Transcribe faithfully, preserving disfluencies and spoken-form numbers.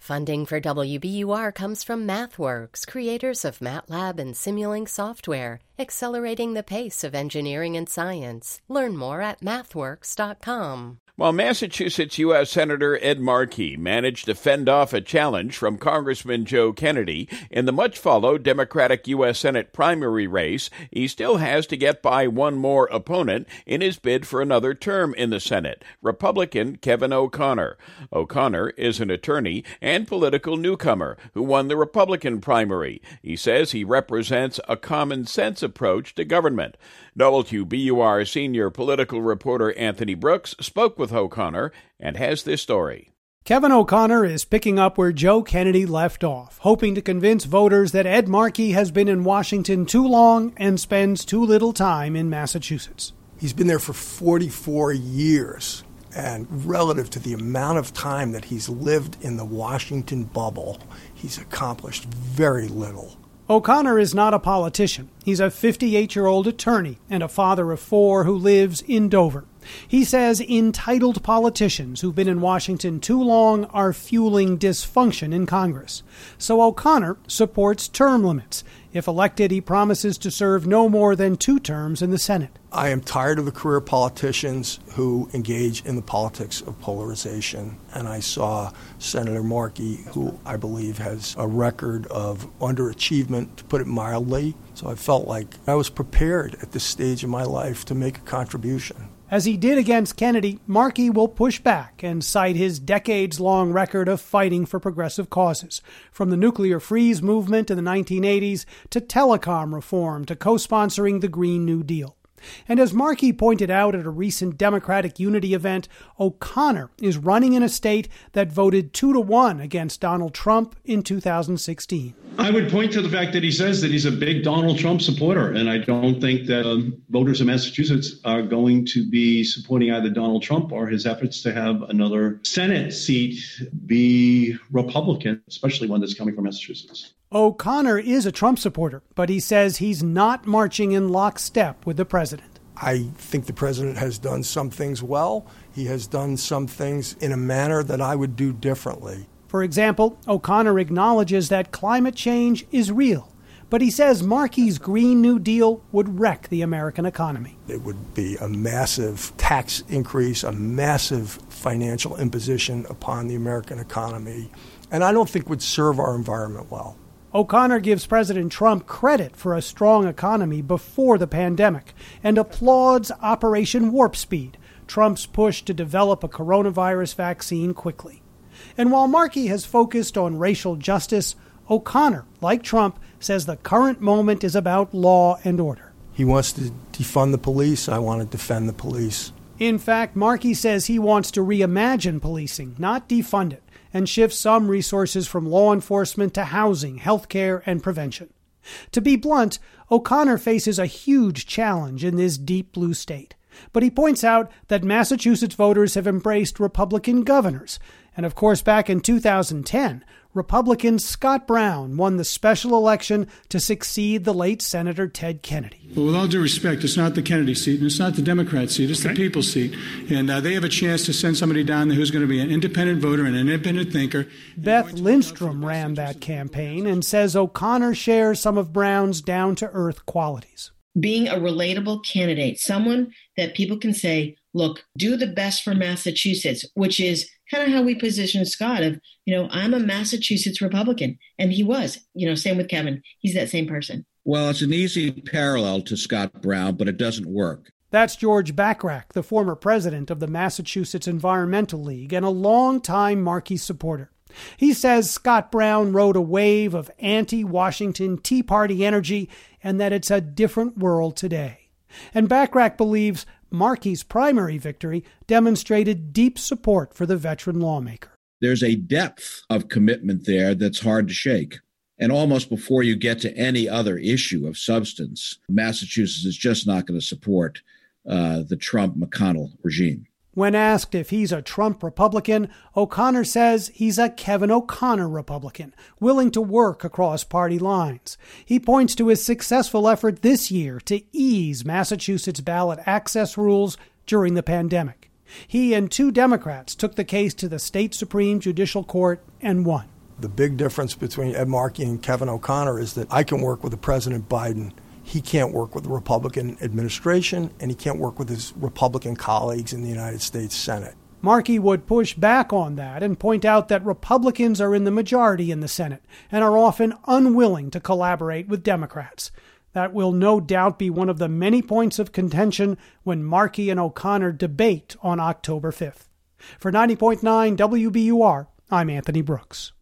Funding for W B U R comes from MathWorks, creators of MATLAB and Simulink software, accelerating the pace of engineering and science. Learn more at mathworks dot com. While Massachusetts U S Senator Ed Markey managed to fend off a challenge from Congressman Joe Kennedy in the much-followed Democratic U S Senate primary race, he still has to get by one more opponent in his bid for another term in the Senate, Republican Kevin O'Connor. O'Connor is an attorney and political newcomer who won the Republican primary. He says he represents a common-sense approach to government. W B U R senior political reporter Anthony Brooks spoke with O'Connor and has this story. Kevin O'Connor is picking up where Joe Kennedy left off, hoping to convince voters that Ed Markey has been in Washington too long and spends too little time in Massachusetts. He's been there for forty-four years, and relative to the amount of time that he's lived in the Washington bubble, he's accomplished very little. O'Connor is not a politician. He's a fifty-eight-year-old attorney and a father of four who lives in Dover. He says entitled politicians who've been in Washington too long are fueling dysfunction in Congress. So O'Connor supports term limits. If elected, he promises to serve no more than two terms in the Senate. I am tired of the career politicians who engage in the politics of polarization. And I saw Senator Markey, who I believe has a record of underachievement, to put it mildly. So I felt like I was prepared at this stage of my life to make a contribution. As he did against Kennedy, Markey will push back and cite his decades-long record of fighting for progressive causes, from the nuclear freeze movement in the nineteen eighties to telecom reform to co-sponsoring the Green New Deal. And as Markey pointed out at a recent Democratic Unity event, O'Connor is running in a state that voted two to one against Donald Trump in two thousand sixteen. I would point to the fact that he says that he's a big Donald Trump supporter, and I don't think that um, voters in Massachusetts are going to be supporting either Donald Trump or his efforts to have another Senate seat be Republican, especially one that's coming from Massachusetts. O'Connor is a Trump supporter, but he says he's not marching in lockstep with the president. I think the president has done some things well. He has done some things in a manner that I would do differently. For example, O'Connor acknowledges that climate change is real, but he says Markey's Green New Deal would wreck the American economy. It would be a massive tax increase, a massive financial imposition upon the American economy, and I don't think would serve our environment well. O'Connor gives President Trump credit for a strong economy before the pandemic and applauds Operation Warp Speed, Trump's push to develop a coronavirus vaccine quickly. And while Markey has focused on racial justice, O'Connor, like Trump, says the current moment is about law and order. He wants to defund the police. I want to defend the police. In fact, Markey says he wants to reimagine policing, not defund it, and shift some resources from law enforcement to housing, healthcare, and prevention. To be blunt, O'Connor faces a huge challenge in this deep blue state. But he points out that Massachusetts voters have embraced Republican governors. And of course, back in two thousand ten, Republican Scott Brown won the special election to succeed the late Senator Ted Kennedy. Well, with all due respect, it's not the Kennedy seat, and it's not the Democrat seat, it's okay. The people's seat. And uh, they have a chance to send somebody down there who's going to be an independent voter and an independent thinker. Beth Lindstrom ran that campaign and says O'Connor shares some of Brown's down-to-earth qualities. Being a relatable candidate, someone that people can say, look, do the best for Massachusetts, which is kind of how we position Scott of, you know, I'm a Massachusetts Republican. And he was, you know, same with Kevin. He's that same person. Well, it's an easy parallel to Scott Brown, but it doesn't work. That's George Bachrach, the former president of the Massachusetts Environmental League and a longtime Markey supporter. He says Scott Brown rode a wave of anti-Washington Tea Party energy and that it's a different world today. And Bachrach believes Markey's primary victory demonstrated deep support for the veteran lawmaker. There's a depth of commitment there that's hard to shake. And almost before you get to any other issue of substance, Massachusetts is just not going to support uh, the Trump-McConnell regime. When asked if he's a Trump Republican, O'Connor says he's a Kevin O'Connor Republican, willing to work across party lines. He points to his successful effort this year to ease Massachusetts ballot access rules during the pandemic. He and two Democrats took the case to the state Supreme Judicial Court and won. The big difference between Ed Markey and Kevin O'Connor is that I can work with the President Biden. He can't work with the Republican administration, and he can't work with his Republican colleagues in the United States Senate. Markey would push back on that and point out that Republicans are in the majority in the Senate and are often unwilling to collaborate with Democrats. That will no doubt be one of the many points of contention when Markey and O'Connor debate on October fifth. For ninety point nine W B U R, I'm Anthony Brooks.